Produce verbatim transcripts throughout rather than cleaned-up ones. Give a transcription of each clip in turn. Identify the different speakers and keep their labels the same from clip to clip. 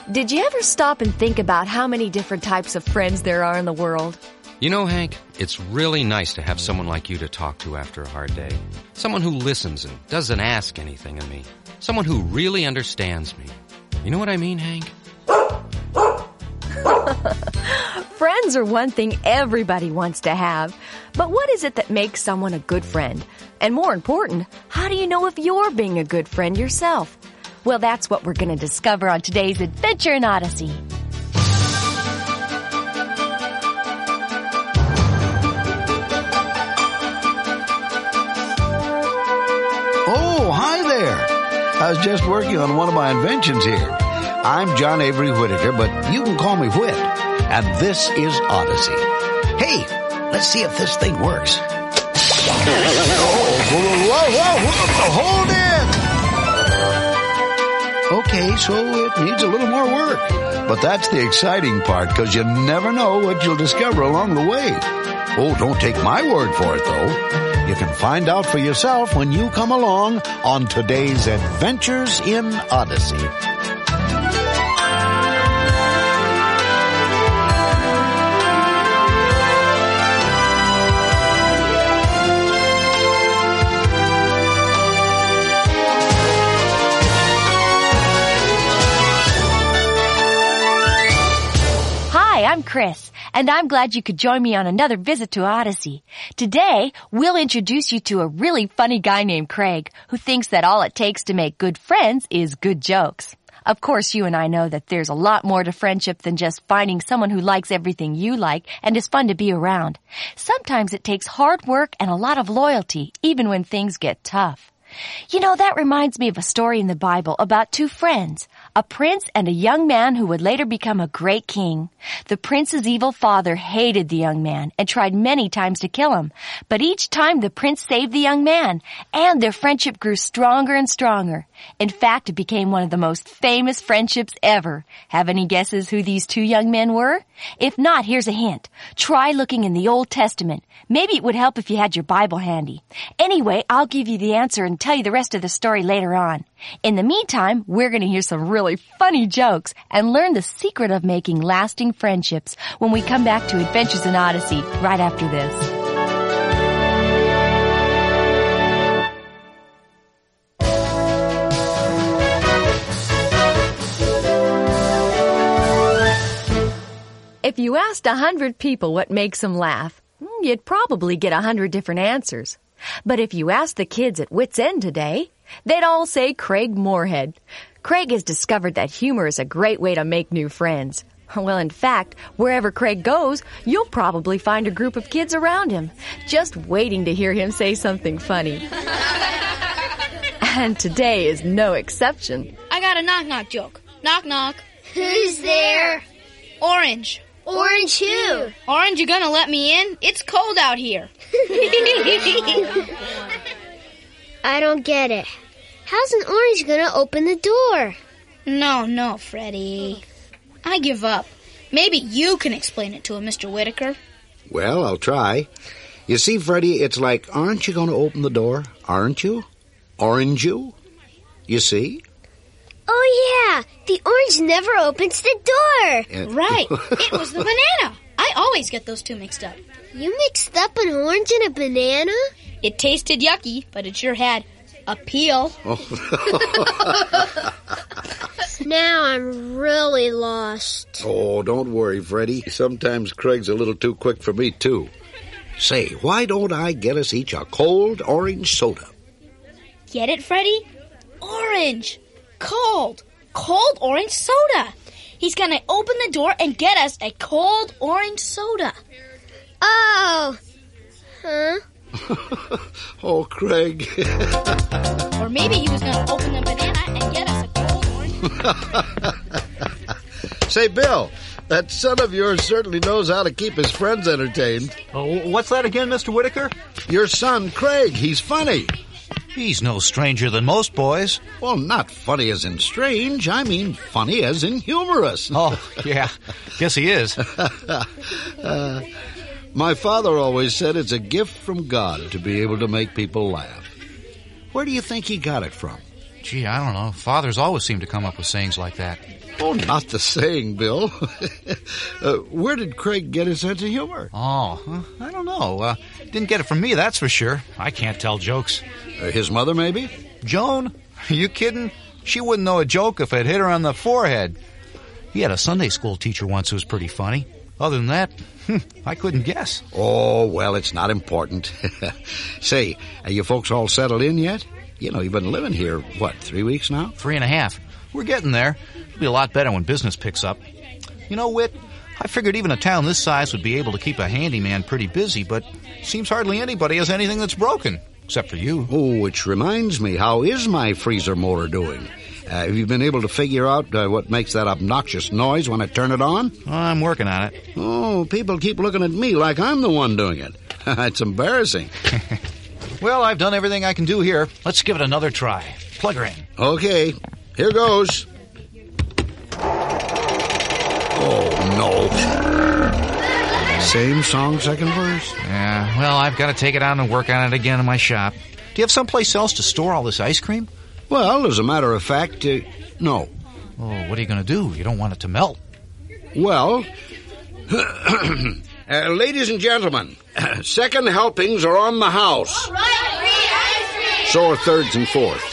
Speaker 1: Did you ever stop and think about how many different types of friends there are in the world?
Speaker 2: You know, Hank, it's really nice to have someone like you to talk to after a hard day. Someone who listens and doesn't ask anything of me. Someone who really understands me. You know what I mean, Hank?
Speaker 1: Friends are one thing everybody wants to have. But what is it that makes someone a good friend? And more important, how do you know if you're being a good friend yourself? Well, that's what we're going to discover on today's Adventure in Odyssey.
Speaker 3: Oh, hi there. I was just working on one of my inventions here. I'm John Avery Whittaker, but you can call me Whit. And this is Odyssey. Hey, let's see if this thing works. Oh, whoa, whoa, whoa, hold it! Okay, so it needs a little more work. But that's the exciting part, because you never know what you'll discover along the way. Oh, don't take my word for it, though. You can find out for yourself when you come along on today's Adventures in Odyssey.
Speaker 1: Hi, I'm Chris, and I'm glad you could join me on another visit to Odyssey. Today, we'll introduce you to a really funny guy named Craig, who thinks that all it takes to make good friends is good jokes. Of course, you and I know that there's a lot more to friendship than just finding someone who likes everything you like and is fun to be around. Sometimes it takes hard work and a lot of loyalty, even when things get tough. You know, that reminds me of a story in the Bible about two friends, a prince and a young man who would later become a great king. The prince's evil father hated the young man and tried many times to kill him, but each time the prince saved the young man, and their friendship grew stronger and stronger. In fact, it became one of the most famous friendships ever. Have any guesses who these two young men were? If not, here's a hint. Try looking in the Old Testament. Maybe it would help if you had your Bible handy. Anyway, I'll give you the answer and tell you the rest of the story later on. In the meantime, we're going to hear some really funny jokes and learn the secret of making lasting friendships when we come back to Adventures in Odyssey right after this. If you asked a hundred people what makes them laugh, you'd probably get a hundred different answers. But if you asked the kids at Wits End today, they'd all say Craig Moorhead. Craig has discovered that humor is a great way to make new friends. Well, in fact, wherever Craig goes, you'll probably find a group of kids around him, just waiting to hear him say something funny. And today is no exception.
Speaker 4: I got a knock-knock joke. Knock-knock.
Speaker 5: Who's there?
Speaker 4: Orange.
Speaker 5: Orange who?
Speaker 4: Orange, you gonna let me in? It's cold out here.
Speaker 5: I don't get it. How's an orange gonna open the door?
Speaker 4: No, no, Freddie. I give up. Maybe you can explain it to him, Mister Whittaker.
Speaker 3: Well, I'll try. You see, Freddie, it's like, aren't you going to open the door? Aren't you? Orange you? You see?
Speaker 5: Oh, yeah. The orange never opens the door.
Speaker 3: Uh,
Speaker 4: Right. It was the banana. I always get those two mixed up.
Speaker 5: You mixed up an orange and a banana?
Speaker 4: It tasted yucky, but it sure had a peel.
Speaker 5: Now I'm really lost.
Speaker 3: Oh, don't worry, Freddie. Sometimes Craig's a little too quick for me, too. Say, why don't I get us each a cold orange soda?
Speaker 4: Get it, Freddie? Orange. Cold. Cold orange soda. He's gonna open the door and get us a cold orange soda.
Speaker 5: Oh. Huh?
Speaker 3: Oh, Craig.
Speaker 4: Or maybe he was gonna open the banana and get us a cold orange.
Speaker 3: Say, Bill, that son of yours certainly knows how to keep his friends entertained.
Speaker 6: Oh, what's that again, Mister Whittaker?
Speaker 3: Your son, Craig, he's funny.
Speaker 7: He's no stranger than most boys.
Speaker 3: Well, not funny as in strange. I mean funny as in humorous.
Speaker 7: Oh, yeah. Guess he is.
Speaker 3: uh, my father always said it's a gift from God to be able to make people laugh. Where do you think he got it from?
Speaker 7: Gee, I don't know. Fathers always seem to come up with sayings like that.
Speaker 3: Oh, not the saying, Bill. uh, where did Craig get his sense of humor?
Speaker 7: Oh, uh, I don't know. Uh, didn't get it from me, that's for sure. I can't tell jokes.
Speaker 3: Uh, his mother, maybe?
Speaker 7: Joan? Are you kidding? She wouldn't know a joke if it hit her on the forehead. He had a Sunday school teacher once who was pretty funny. Other than that, I couldn't guess.
Speaker 3: Oh, well, it's not important. Say, are you folks all settled in yet? You know, you've been living here, what, three weeks now?
Speaker 7: Three and a half. We're getting there. It'll be a lot better when business picks up. You know, Whit, I figured even a town this size would be able to keep a handyman pretty busy, but seems hardly anybody has anything that's broken, except for you.
Speaker 3: Oh, which reminds me, how is my freezer motor doing? Uh, have you been able to figure out uh, what makes that obnoxious noise when I turn it on?
Speaker 7: Oh, I'm working on it.
Speaker 3: Oh, people keep looking at me like I'm the one doing it. It's embarrassing.
Speaker 7: Well, I've done everything I can do here. Let's give it another try. Plug her in.
Speaker 3: Okay, here goes. Oh, no. Same song, second verse?
Speaker 7: Yeah, well, I've got to take it out and work on it again in my shop. Do you have someplace else to store all this ice cream?
Speaker 3: Well, as a matter of fact, uh, no.
Speaker 7: Oh, what are you going to do? You don't want it to melt.
Speaker 3: Well, uh, ladies and gentlemen, second helpings are on the house.
Speaker 5: All right, free ice cream.
Speaker 3: So are thirds and fourths.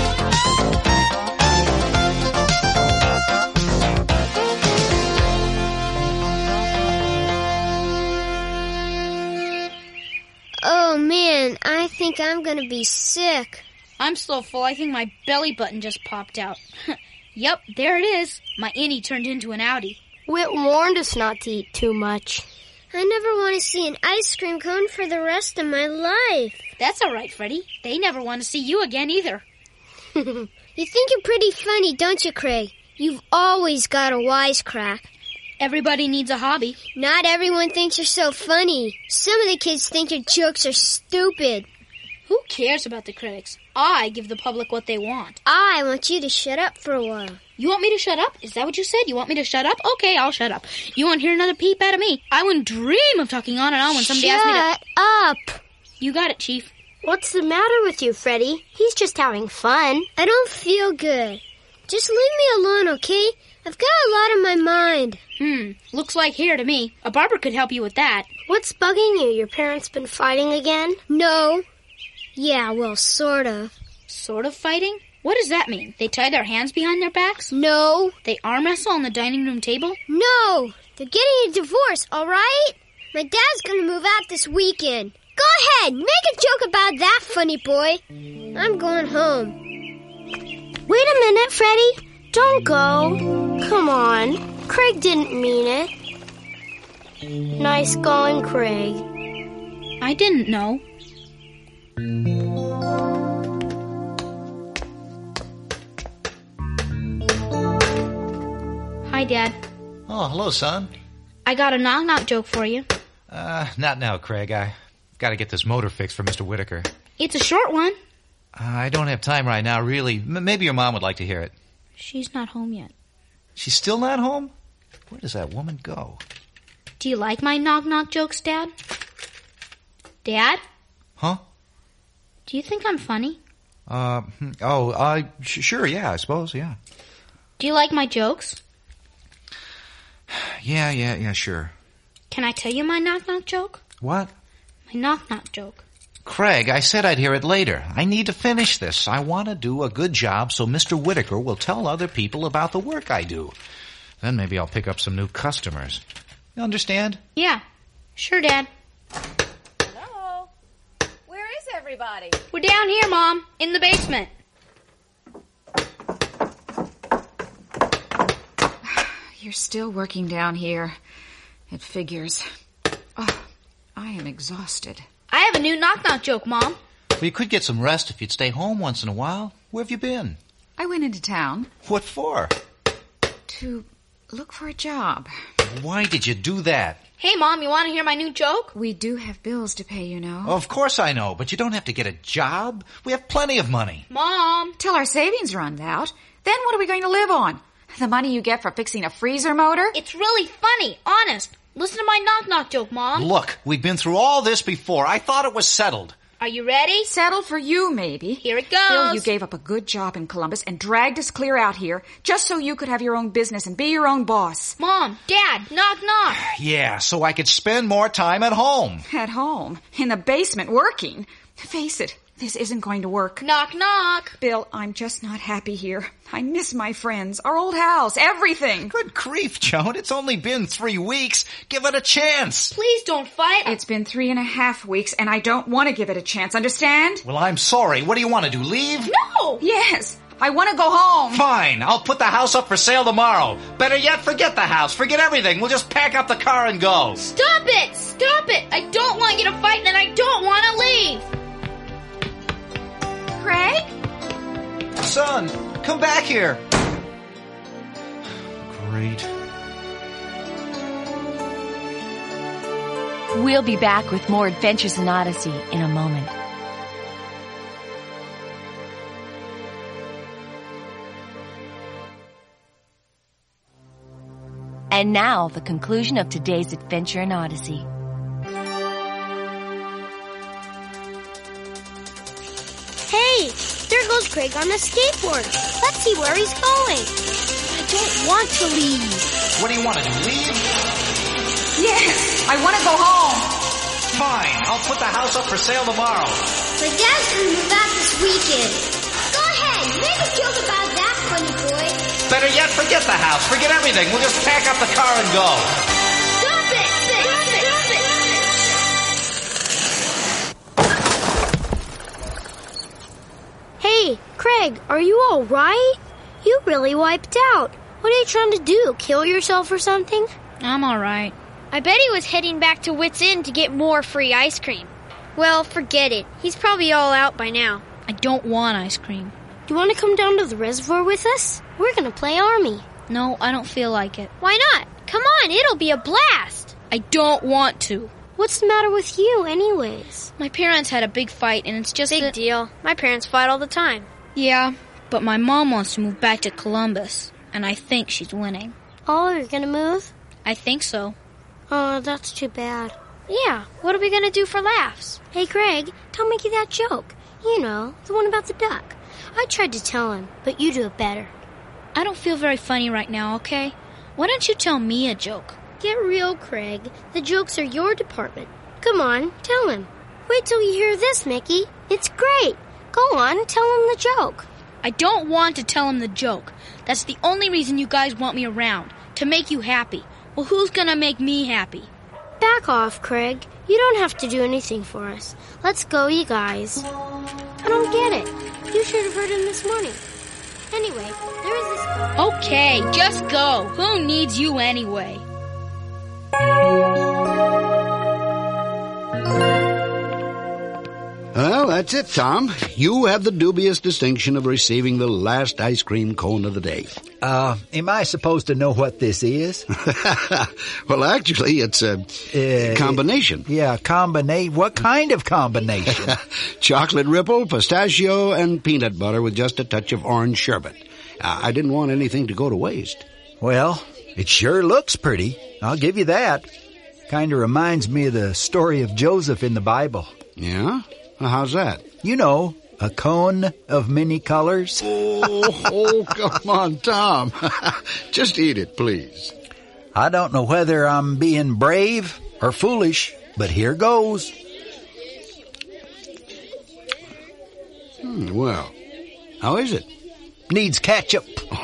Speaker 5: Oh, man, I think I'm going to be sick.
Speaker 4: I'm so full, I think my belly button just popped out. Yep, there it is. My innie turned into an outie.
Speaker 8: Whit warned us not to eat too much.
Speaker 5: I never want to see an ice cream cone for the rest of my life.
Speaker 4: That's all right, Freddie. They never want to see you again either.
Speaker 5: You think you're pretty funny, don't you, Craig? You've always got a wisecrack.
Speaker 4: Everybody needs a hobby.
Speaker 5: Not everyone thinks you're so funny. Some of the kids think your jokes are stupid.
Speaker 4: Who cares about the critics? I give the public what they want.
Speaker 5: I want you to shut up for a while.
Speaker 4: You want me to shut up? Is that what you said? You want me to shut up? Okay, I'll shut up. You want to hear another peep out of me? I wouldn't dream of talking on and on when somebody
Speaker 5: shut
Speaker 4: asked me to...
Speaker 5: Shut up!
Speaker 4: You got it, Chief.
Speaker 8: What's the matter with you, Freddie? He's just having fun.
Speaker 5: I don't feel good. Just leave me alone, okay? I've got a lot on my mind.
Speaker 4: Hmm, looks like here to me. A barber could help you with that.
Speaker 8: What's bugging you? Your parents been fighting again?
Speaker 5: No. Yeah, well, sort of.
Speaker 4: Sort of fighting? What does that mean? They tie their hands behind their backs?
Speaker 5: No.
Speaker 4: They arm wrestle on the dining room table?
Speaker 5: No. They're getting a divorce, all right? My dad's going to move out this weekend. Go ahead, make a joke about that, funny boy. I'm going home.
Speaker 8: Wait a minute, Freddie. Don't go. Come on. Craig didn't mean it. Nice going, Craig.
Speaker 4: I didn't know. Hi, Dad.
Speaker 7: Oh, hello, son.
Speaker 4: I got a knock-knock joke for you.
Speaker 7: Uh, not now, Craig. I've got to get this motor fixed for Mister Whitaker.
Speaker 4: It's a short one.
Speaker 7: Uh, I don't have time right now, really. M- maybe your mom would like to hear it.
Speaker 4: She's not home yet.
Speaker 7: She's still not home? Where does that woman go?
Speaker 4: Do you like my knock-knock jokes, Dad? Dad?
Speaker 7: Huh?
Speaker 4: Do you think I'm funny?
Speaker 7: Uh, oh, uh, sh- sure, yeah, I suppose, yeah.
Speaker 4: Do you like my jokes?
Speaker 7: Yeah, yeah, yeah, sure.
Speaker 4: Can I tell you my knock-knock joke?
Speaker 7: What?
Speaker 4: My knock-knock joke.
Speaker 7: Craig, I said I'd hear it later. I need to finish this. I want to do a good job so Mister Whitaker will tell other people about the work I do. Then maybe I'll pick up some new customers. You understand?
Speaker 4: Yeah. Sure, Dad.
Speaker 9: Hello? Where is everybody?
Speaker 4: We're down here, Mom. In the basement.
Speaker 9: You're still working down here. It figures. Oh, I am exhausted.
Speaker 4: I have a new knock-knock joke, Mom.
Speaker 7: Well, you could get some rest if you'd stay home once in a while. Where have you been?
Speaker 9: I went into town.
Speaker 7: What for?
Speaker 9: To look for a job.
Speaker 7: Why did you do that?
Speaker 4: Hey, Mom, you want to hear my new joke?
Speaker 9: We do have bills to pay, you know.
Speaker 7: Of course I know, but you don't have to get a job. We have plenty of money.
Speaker 4: Mom!
Speaker 9: Till our savings runs out. Then what are we going to live on? The money you get for fixing a freezer motor?
Speaker 4: It's really funny, honest. Listen to my knock-knock joke, Mom.
Speaker 7: Look, we've been through all this before. I thought it was settled.
Speaker 4: Are you ready?
Speaker 9: Settle for you, maybe.
Speaker 4: Here it goes.
Speaker 9: Bill, you gave up a good job in Columbus and dragged us clear out here just so you could have your own business and be your own boss.
Speaker 4: Mom, Dad, knock, knock.
Speaker 7: Yeah, so I could spend more time at home.
Speaker 9: At home, in the basement, working. Face it, this isn't going to work.
Speaker 4: Knock, knock.
Speaker 9: Bill, I'm just not happy here. I miss my friends, our old house, everything.
Speaker 7: Good grief, Joan. It's only been three weeks. Give it a chance.
Speaker 4: Please don't fight.
Speaker 9: It's been three and a half weeks, and I don't want to give it a chance, understand?
Speaker 7: Well, I'm sorry. What do you want to do, leave?
Speaker 4: No!
Speaker 9: Yes, I want to go home.
Speaker 7: Fine. I'll put the house up for sale tomorrow. Better yet, forget the house. Forget everything. We'll just pack up the car and go.
Speaker 4: Stop it! Stop it! I don't want you to fight, and I don't want to leave.
Speaker 9: Craig?
Speaker 7: Son, come back here. Great.
Speaker 1: We'll be back with more Adventures in Odyssey in a moment. And now, the conclusion of today's Adventure in Odyssey.
Speaker 8: Hey, there goes Craig on the skateboard. Let's see where he's going. I don't want to leave.
Speaker 7: What do you want to do, leave?
Speaker 9: Yes, I want to go home.
Speaker 7: Fine. I'll put the house up for sale tomorrow.
Speaker 5: My dad's gonna move out this weekend. Go ahead, make a joke about that, funny boy.
Speaker 7: Better yet, forget the house. Forget everything. We'll just pack up the car and go.
Speaker 4: Stop it! Stop it! Stop it!
Speaker 8: Hey, Craig, are you all right? You really wiped out. What are you trying to do? Kill yourself or something?
Speaker 4: I'm all right. I bet he was heading back to Wits End to get more free ice cream.
Speaker 8: Well, forget it. He's probably all out by now.
Speaker 4: I don't want ice cream.
Speaker 8: Do you want to come down to the reservoir with us? We're going to play Army.
Speaker 4: No, I don't feel like it.
Speaker 8: Why not? Come on, it'll be a blast.
Speaker 4: I don't want to.
Speaker 8: What's the matter with you, anyways?
Speaker 4: My parents had a big fight, and it's just
Speaker 8: Big
Speaker 4: that...
Speaker 8: deal. My parents fight all the time.
Speaker 4: Yeah, but my mom wants to move back to Columbus, and I think she's winning.
Speaker 8: Oh, you're going to move?
Speaker 4: I think so.
Speaker 8: Oh, that's too bad.
Speaker 4: Yeah, what are we going to do for laughs?
Speaker 8: Hey, Craig, tell Mickey that joke. You know, the one about the duck. I tried to tell him, but you do it better.
Speaker 4: I don't feel very funny right now, okay? Why don't you tell me a joke?
Speaker 8: Get real, Craig. The jokes are your department. Come on, tell him. Wait till you hear this, Mickey. It's great. Go on, tell him the joke.
Speaker 4: I don't want to tell him the joke. That's the only reason you guys want me around, to make you happy. Well, who's gonna make me happy?
Speaker 8: Back off, Craig. You don't have to do anything for us. Let's go, you guys. I don't get it. You should have heard him this morning. Anyway, there is this guy...
Speaker 4: Okay, just go. Who needs you anyway?
Speaker 3: Well, that's it, Tom. You have the dubious distinction of receiving the last ice cream cone of the day.
Speaker 10: Uh, am I supposed to know what this is?
Speaker 3: Well, actually, it's a
Speaker 10: Uh,
Speaker 3: combination.
Speaker 10: Yeah, combination. What kind of combination?
Speaker 3: Chocolate ripple, pistachio, and peanut butter with just a touch of orange sherbet. Uh, I didn't want anything to go to waste.
Speaker 10: Well, it sure looks pretty. I'll give you that. Kind of reminds me of the story of Joseph in the Bible.
Speaker 3: Yeah? Well, how's that?
Speaker 10: You know, a cone of many colors.
Speaker 3: Oh, oh, come on, Tom. Just eat it, please.
Speaker 10: I don't know whether I'm being brave or foolish, but here goes.
Speaker 3: Hmm, well, how is it?
Speaker 10: Needs ketchup.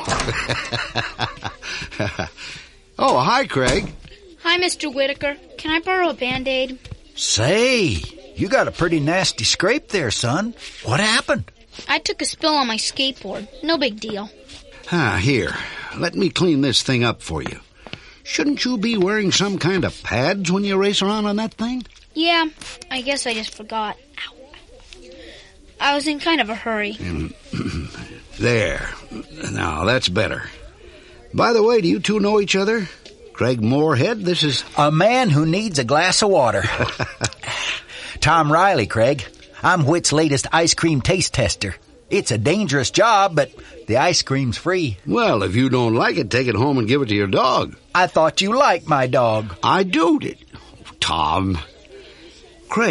Speaker 3: Oh, hi, Craig.
Speaker 4: Hi, Mister Whitaker. Can I borrow a Band-Aid?
Speaker 10: Say, you got a pretty nasty scrape there, son. What happened?
Speaker 4: I took a spill on my skateboard. No big deal.
Speaker 3: Ah, here. Let me clean this thing up for you. Shouldn't you be wearing some kind of pads when you race around on that thing?
Speaker 4: Yeah, I guess I just forgot. Ow. I was in kind of a hurry.
Speaker 3: There. Now, that's better. By the way, do you two know each other? Craig Moorhead, this is...
Speaker 10: A man who needs a glass of water. Tom Riley, Craig. I'm Whit's latest ice cream taste tester. It's a dangerous job, but the ice cream's free.
Speaker 3: Well, if you don't like it, take it home and give it to your dog.
Speaker 10: I thought you liked my dog.
Speaker 3: I do. Tom. Craig,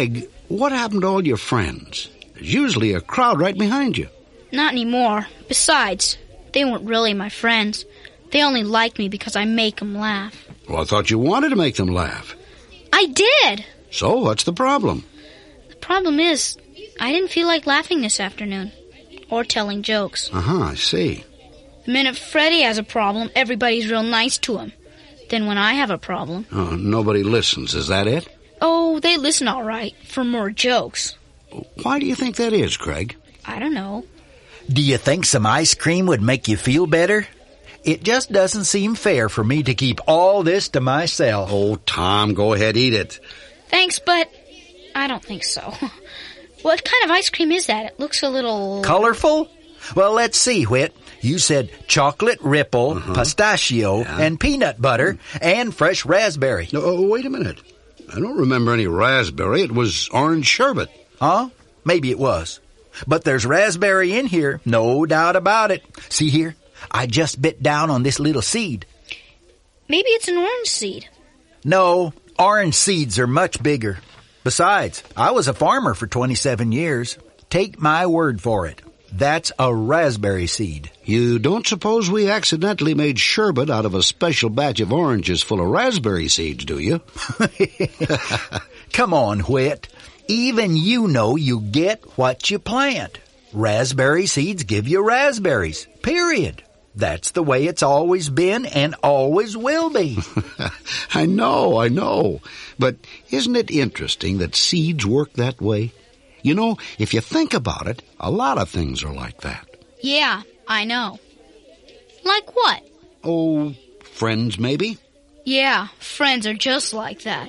Speaker 3: what happened to all your friends? There's usually a crowd right behind you.
Speaker 4: Not anymore. Besides, they weren't really my friends. They only like me because I make them laugh.
Speaker 3: Well, I thought you wanted to make them laugh.
Speaker 4: I did!
Speaker 3: So, what's the problem?
Speaker 4: The problem is, I didn't feel like laughing this afternoon. Or telling jokes.
Speaker 3: Uh-huh, I see.
Speaker 4: The minute Freddie has a problem, everybody's real nice to him. Then when I have a problem...
Speaker 3: Oh, nobody listens, is that it?
Speaker 4: Oh, they listen all right, for more jokes.
Speaker 3: Why do you think that is, Craig?
Speaker 4: I don't know.
Speaker 10: Do you think some ice cream would make you feel better? It just doesn't seem fair for me to keep all this to myself.
Speaker 3: Oh, Tom, go ahead, eat it.
Speaker 4: Thanks, but I don't think so. What kind of ice cream is that? It looks a little...
Speaker 10: Colorful? Well, let's see, Whit. You said chocolate ripple, uh-huh. pistachio, yeah. and peanut butter, and fresh raspberry.
Speaker 3: Oh, wait a minute. I don't remember any raspberry. It was orange sherbet.
Speaker 10: Huh? Maybe it was. But there's raspberry in here, no doubt about it. See here? I just bit down on this little seed.
Speaker 4: Maybe it's an orange seed.
Speaker 10: No, orange seeds are much bigger. Besides, I was a farmer for twenty-seven years. Take my word for it. That's a raspberry seed.
Speaker 3: You don't suppose we accidentally made sherbet out of a special batch of oranges full of raspberry seeds, do you?
Speaker 10: Come on, Whit. Even you know you get what you plant. Raspberry seeds give you raspberries, period. That's the way it's always been and always will be.
Speaker 3: I know, I know. But isn't it interesting that seeds work that way? You know, if you think about it, a lot of things are like that.
Speaker 4: Yeah, I know. Like what?
Speaker 3: Oh, friends, maybe?
Speaker 4: Yeah, friends are just like that.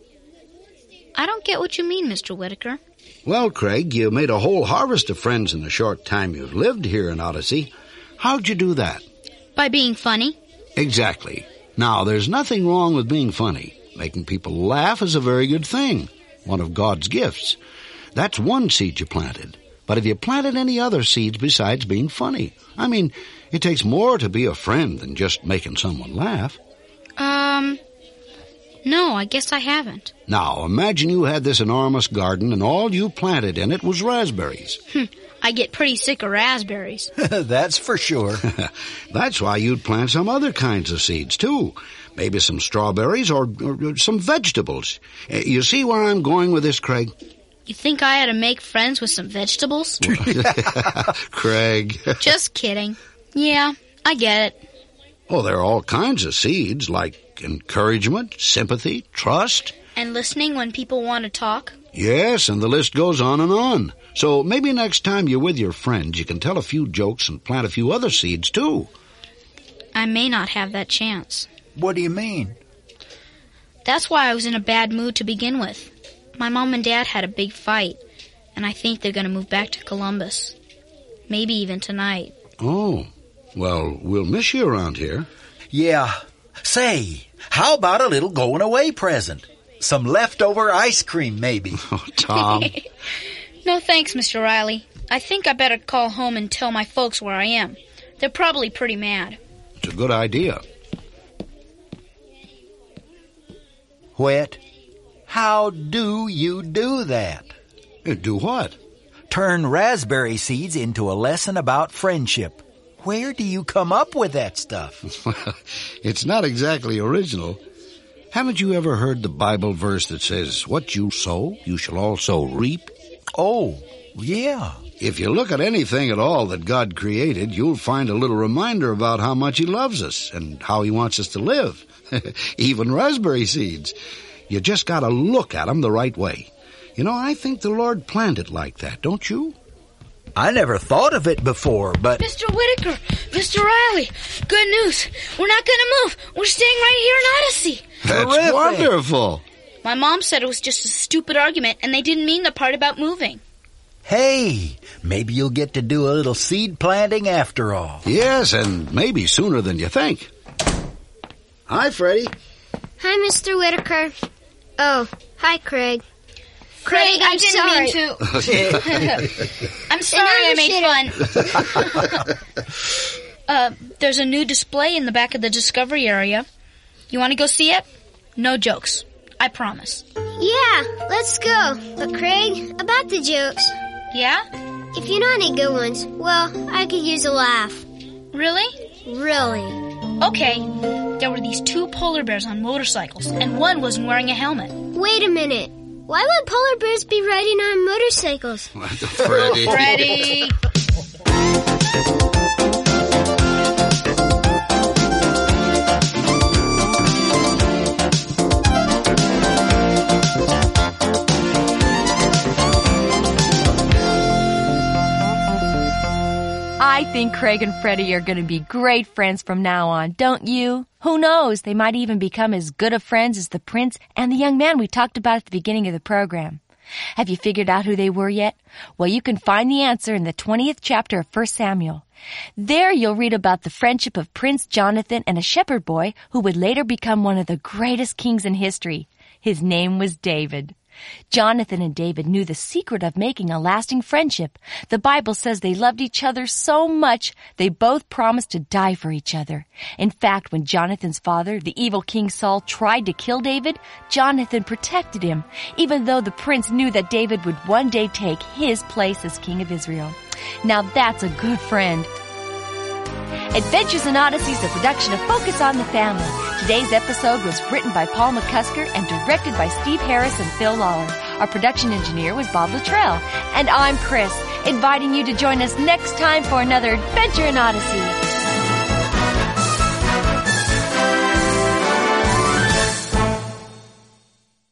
Speaker 4: I don't get what you mean, Mister Whitaker.
Speaker 3: Well, Craig, you made a whole harvest of friends in the short time you've lived here in Odyssey. How'd you do that?
Speaker 4: By being funny.
Speaker 3: Exactly. Now, there's nothing wrong with being funny. Making people laugh is a very good thing. One of God's gifts. That's one seed you planted. But have you planted any other seeds besides being funny? I mean, it takes more to be a friend than just making someone laugh.
Speaker 4: Um, no, I guess I haven't.
Speaker 3: Now, imagine you had this enormous garden and all you planted in it was raspberries.
Speaker 4: Hmm. I get pretty sick of raspberries.
Speaker 10: That's for sure.
Speaker 3: That's why you'd plant some other kinds of seeds, too. Maybe some strawberries or, or some vegetables. Uh, you see where I'm going with this, Craig?
Speaker 4: You think I ought to make friends with some vegetables?
Speaker 3: Craig.
Speaker 4: Just kidding. Yeah, I get it.
Speaker 3: Oh, there are all kinds of seeds, like encouragement, sympathy, trust.
Speaker 4: And listening when people want to talk?
Speaker 3: Yes, and the list goes on and on. So maybe next time you're with your friends, you can tell a few jokes and plant a few other seeds, too.
Speaker 4: I may not have that chance.
Speaker 10: What do you mean?
Speaker 4: That's why I was in a bad mood to begin with. My mom and dad had a big fight, and I think they're going to move back to Columbus. Maybe even tonight.
Speaker 3: Oh, well, we'll miss you around here.
Speaker 10: Yeah. Say, how about a little going-away present? Some leftover ice cream, maybe.
Speaker 3: Oh, Tom.
Speaker 4: No thanks, Mister Riley. I think I better call home and tell my folks where I am. They're probably pretty mad.
Speaker 3: It's a good idea.
Speaker 10: Whit, how do you do that?
Speaker 3: Do what?
Speaker 10: Turn raspberry seeds into a lesson about friendship. Where do you come up with that stuff?
Speaker 3: Well, it's not exactly original. Haven't you ever heard the Bible verse that says, "What you sow, you shall also reap"?
Speaker 10: Oh, yeah.
Speaker 3: If you look at anything at all that God created, you'll find a little reminder about how much He loves us and how He wants us to live. Even raspberry seeds. You just got to look at them the right way. You know, I think the Lord planned it like that, don't you?
Speaker 10: I never thought of it before, but...
Speaker 4: Mister Whitaker, Mister Riley, good news. We're not going to move. We're staying right here in Odyssey.
Speaker 3: That's Terrific. Wonderful.
Speaker 4: My mom said it was just a stupid argument, and they didn't mean the part about moving.
Speaker 10: Hey, maybe you'll get to do a little seed planting after all.
Speaker 3: Yes, and maybe sooner than you think. Hi, Freddie.
Speaker 5: Hi, Mister Whitaker. Oh, hi, Craig.
Speaker 4: Craig, I
Speaker 5: I'm
Speaker 4: didn't
Speaker 5: sorry.
Speaker 4: mean to. I'm sorry I made fun. uh, there's a new display in the back of the Discovery area. You want to go see it? No jokes. I promise.
Speaker 5: Yeah, let's go. But Craig, about the jokes.
Speaker 4: Yeah?
Speaker 5: If you know any good ones, well, I could use a laugh.
Speaker 4: Really?
Speaker 5: Really.
Speaker 4: Okay. There were these two polar bears on motorcycles, and one wasn't wearing a helmet.
Speaker 5: Wait a minute. Why would polar bears be riding on motorcycles?
Speaker 3: Freddie.
Speaker 4: Freddie!
Speaker 1: I think Craig and Freddie are going to be great friends from now on, don't you? Who knows? They might even become as good of friends as the prince and the young man we talked about at the beginning of the program. Have you figured out who they were yet? Well, you can find the answer in the twentieth chapter of First Samuel. There you'll read about the friendship of Prince Jonathan and a shepherd boy who would later become one of the greatest kings in history. His name was David. Jonathan and David knew the secret of making a lasting friendship. The Bible says they loved each other so much they both promised to die for each other. In fact, when Jonathan's father, the evil King Saul, tried to kill David, Jonathan protected him, even though the prince knew that David would one day take his place as king of Israel. Now that's a good friend. Adventures in Odyssey is a production of Focus on the Family. Today's episode was written by Paul McCusker and directed by Steve Harris and Phil Lawler. Our production engineer was Bob Luttrell. And I'm Chris, inviting you to join us next time for another Adventure in Odyssey.